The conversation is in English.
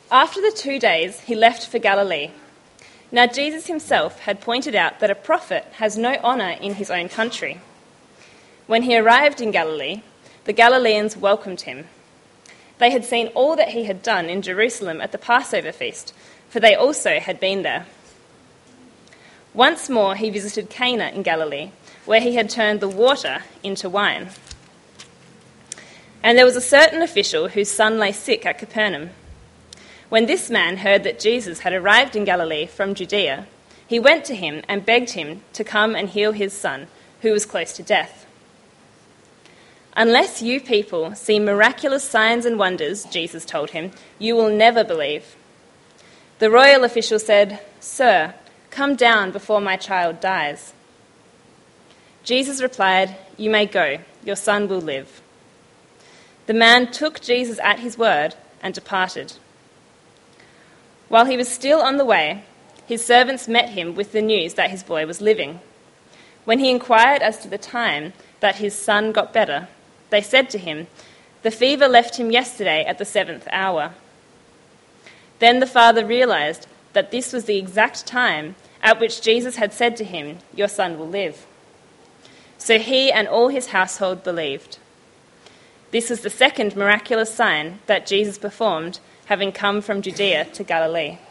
After the 2 days, he left for Galilee. Now Jesus himself had pointed out that a prophet has no honour in his own country. When he arrived in Galilee, the Galileans welcomed him. They had seen all that he had done in Jerusalem at the Passover feast, for they also had been there. Once more he visited Cana in Galilee, where he had turned the water into wine. And there was a certain official whose son lay sick at Capernaum. When this man heard that Jesus had arrived in Galilee from Judea, he went to him and begged him to come and heal his son, who was close to death. "Unless you people see miraculous signs and wonders," Jesus told him, "you will never believe." The royal official said, "Sir, come down before my child dies." Jesus replied, "You may go, your son will live." The man took Jesus at his word and departed. While he was still on the way, his servants met him with the news that his boy was living. When he inquired as to the time that his son got better, they said to him, "The fever left him yesterday at the 7th hour." Then the father realized that this was the exact time at which Jesus had said to him, "Your son will live." So he and all his household believed. This was the second miraculous sign that Jesus performed, having come from Judea to Galilee.